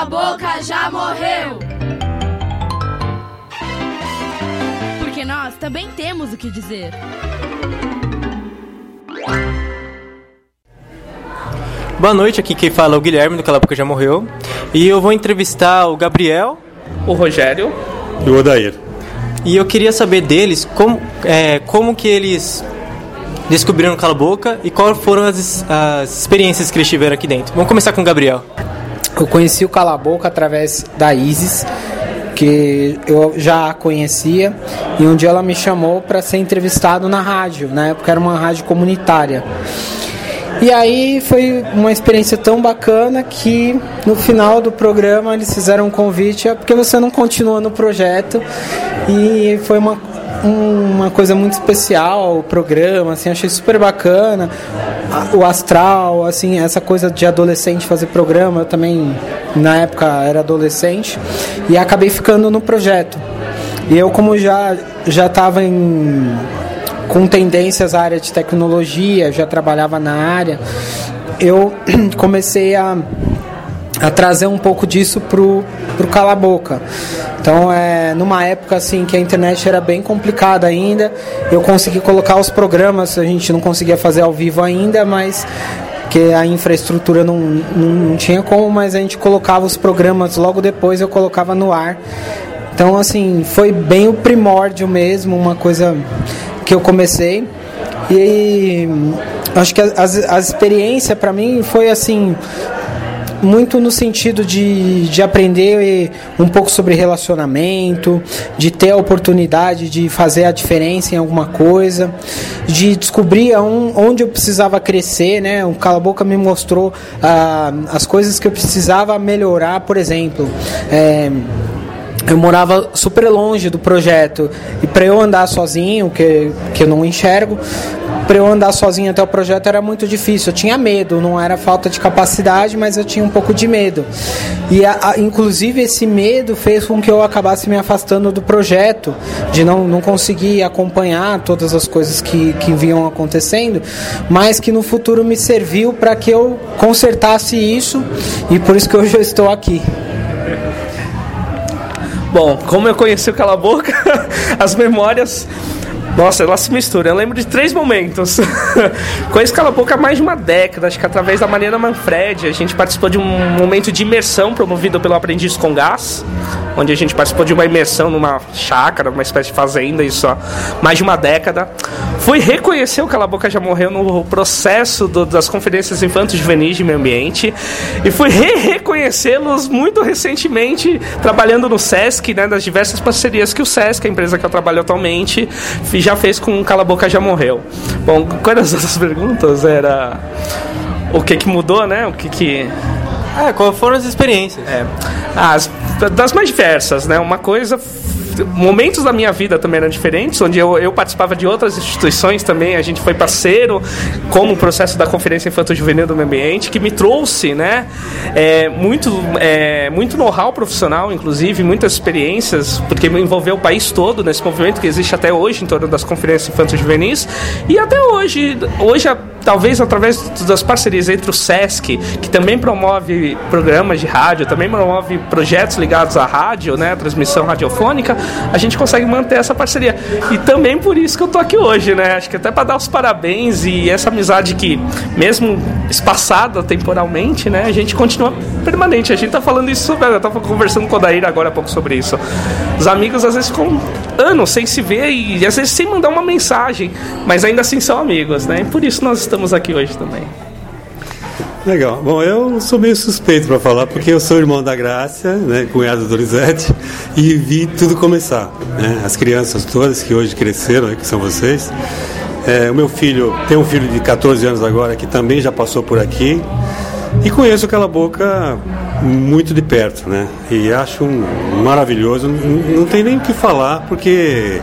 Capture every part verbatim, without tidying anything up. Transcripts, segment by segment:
Cala a Boca Já Morreu! Porque nós também temos o que dizer. Boa noite, aqui quem fala é o Guilherme, do Cala a Boca Já Morreu. E eu vou entrevistar o Gabriel, o Rogério e o Odair. E eu queria saber deles como, é, como que eles descobriram o Cala a Boca e quais foram as, as experiências que eles tiveram aqui dentro. Vamos começar com o Gabriel. Eu conheci o Cala a Boca através da Isis, que eu já a conhecia, e um dia ela me chamou para ser entrevistado na rádio, na época era uma rádio comunitária. E aí foi uma experiência tão bacana que no final do programa eles fizeram um convite, é porque você não continua no projeto, e foi uma, uma coisa muito especial o programa, assim, achei super bacana, o astral, assim, essa coisa de adolescente fazer programa, eu também na época era adolescente e acabei ficando no projeto. E eu, como já já estava em com tendências à área de tecnologia, já trabalhava na área, eu comecei a, a trazer um pouco disso pro, pro Cala a Boca. Então, é, numa época assim que a internet era bem complicada ainda, eu consegui colocar os programas, a gente não conseguia fazer ao vivo ainda, mas porque a infraestrutura não, não, não tinha como, mas a gente colocava os programas, logo depois eu colocava no ar. Então, assim, foi bem o primórdio mesmo, uma coisa que eu comecei, e acho que a, a, a experiência para mim foi assim muito no sentido de, de aprender um pouco sobre relacionamento, de ter a oportunidade de fazer a diferença em alguma coisa, de descobrir onde eu precisava crescer, né? O Cala a Boca me mostrou ah, as coisas que eu precisava melhorar, por exemplo, é, eu morava super longe do projeto, e para eu andar sozinho, que, que eu não enxergo, para eu andar sozinho até o projeto era muito difícil. Eu tinha medo, não era falta de capacidade, mas eu tinha um pouco de medo. E a, a, inclusive esse medo fez com que eu acabasse me afastando do projeto, de não, não conseguir acompanhar todas as coisas que, que vinham acontecendo, mas que no futuro me serviu para que eu consertasse isso, e por isso que hoje eu estou aqui. Bom, como eu conheci o Cala a Boca, as memórias, nossa, elas se misturam. Eu lembro de três momentos. Conheço o Cala a Boca há mais de uma década, acho que através da Mariana Manfredi. A gente participou de um momento de imersão promovido pelo Aprendiz com Gás, onde a gente participou de uma imersão numa chácara, uma espécie de fazenda, isso há mais de uma década. Fui reconhecer o Cala a Boca Já Morreu no processo do, das conferências infantos juvenis de meio ambiente, e fui re-reconhecê-los muito recentemente trabalhando no SESC, né, das diversas parcerias que o SESC, a empresa que eu trabalho atualmente, já fez com o Cala a Boca Já Morreu. Bom, quais as outras perguntas? Era o que que mudou, né? O que que... Ah, quais foram as experiências? É, as, das mais diversas, né? Uma coisa... Momentos da minha vida também eram diferentes, onde eu, eu participava de outras instituições também, a gente foi parceiro, como o processo da Conferência Infanto-Juvenil do Meio Ambiente, que me trouxe, né, é, muito, é, muito know-how profissional, inclusive, muitas experiências, porque me envolveu o país todo nesse movimento que existe até hoje em torno das Conferências Infanto-Juvenis, e até hoje, hoje a talvez através das parcerias entre o SESC, que também promove programas de rádio, também promove projetos ligados à rádio, né, transmissão radiofônica, a gente consegue manter essa parceria. E também por isso que eu tô aqui hoje, né? Acho que até para dar os parabéns, e essa amizade que, mesmo espaçada temporalmente, né, a gente continua permanente. A gente tá falando isso, eu tava conversando com o Odair agora há pouco sobre isso. Os amigos às vezes ficam anos sem se ver e às vezes sem mandar uma mensagem, mas ainda assim são amigos, né? E por isso nós estamos aqui hoje também. Legal. Bom, eu sou meio suspeito para falar, porque eu sou irmão da Grácia, né, cunhado do Dorizete, e vi tudo começar, né? As crianças todas que hoje cresceram, né, que são vocês. É, o meu filho, tem um filho de catorze anos agora, que também já passou por aqui, e conheço o Cala a Boca muito de perto, né? E acho um, maravilhoso. Não, não tem nem o que falar, porque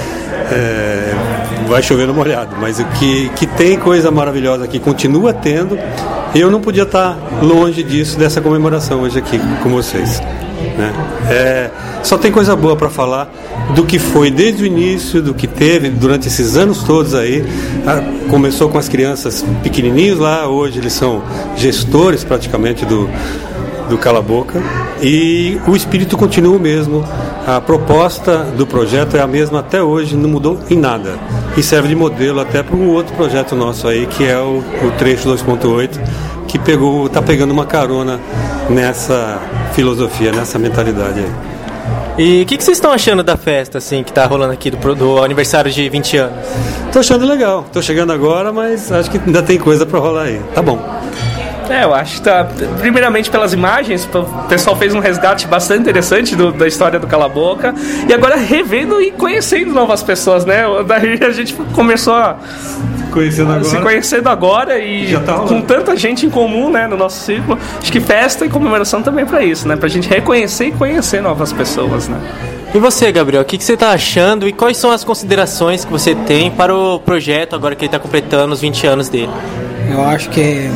é, vai chover no molhado, mas o que, que tem coisa maravilhosa aqui, continua tendo. Eu não podia estar longe disso, dessa comemoração hoje aqui com vocês, né? É, só tem coisa boa para falar do que foi desde o início, do que teve durante esses anos todos aí. Começou com as crianças pequenininhos lá, hoje eles são gestores praticamente do, do Cala a Boca, e o espírito continua o mesmo. A proposta do projeto é a mesma até hoje, não mudou em nada. E serve de modelo até para um outro projeto nosso aí, que é o, o Trecho dois ponto oito, que pegou, tá pegando uma carona nessa filosofia, nessa mentalidade aí. E o que, que vocês estão achando da festa, assim, que tá rolando aqui do, do aniversário de vinte anos? Tô achando legal. Tô chegando agora, mas acho que ainda tem coisa para rolar aí. Tá bom. É, eu acho que tá, primeiramente pelas imagens, o pessoal fez um resgate bastante interessante do, da história do Cala a Boca, e agora revendo e conhecendo novas pessoas, né? Daí a gente começou a conhecendo agora. se conhecendo agora e Já tá com tanta gente em comum, né, no nosso círculo. Acho que festa e comemoração também para isso, né? Pra gente reconhecer e conhecer novas pessoas, né? E você, Gabriel, o que, que você está achando e quais são as considerações que você tem para o projeto agora que ele está completando os vinte anos dele? Eu acho que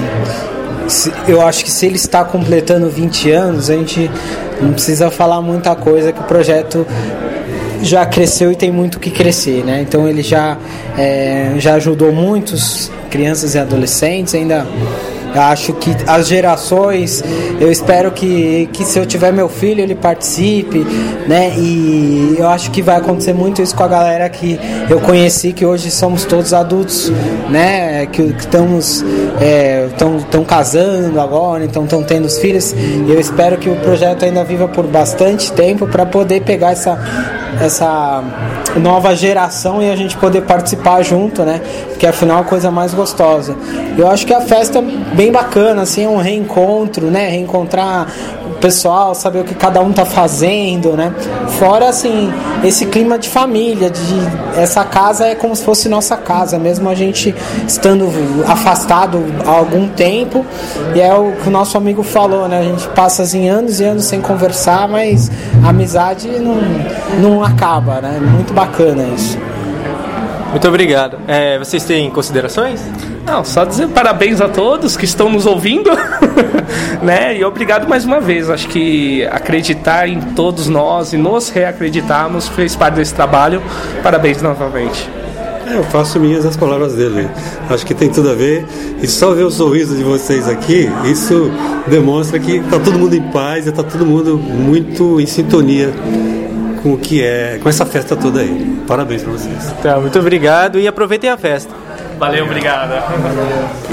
eu acho que se ele está completando vinte anos, a gente não precisa falar muita coisa, que o projeto já cresceu e tem muito o que crescer, né? Então ele já, é, já ajudou muitos crianças e adolescentes, ainda acho que as gerações, eu espero que, que se eu tiver meu filho ele participe, né? E eu acho que vai acontecer muito isso com a galera que eu conheci, que hoje somos todos adultos, né? Que, que estamos estão é, estão casando agora, então estão tendo os filhos. E eu espero que o projeto ainda viva por bastante tempo para poder pegar essa essa nova geração e a gente poder participar junto, né? Porque afinal é a coisa mais gostosa. Eu acho que a festa é bem bacana, assim, é um reencontro, né? Reencontrar o pessoal, saber o que cada um tá fazendo, né? Fora, assim, esse clima de família, de essa casa é como se fosse nossa casa, mesmo a gente estando afastado há algum tempo. E é o que o nosso amigo falou, né? A gente passa assim, anos e anos sem conversar, mas a amizade não, não acaba, né? Muito bacana isso. Muito obrigado. É, vocês têm considerações? Não, só dizer parabéns a todos que estão nos ouvindo, né? E obrigado mais uma vez. Acho que acreditar em todos nós e nos reacreditarmos fez parte desse trabalho. Parabéns novamente. É, eu faço minhas as palavras dele. Acho que tem tudo a ver. E só ver o sorriso de vocês aqui, isso demonstra que está todo mundo em paz e está todo mundo muito em sintonia com o que é, com essa festa toda aí. Parabéns para vocês. Tá, muito obrigado e aproveitem a festa. Valeu, obrigado.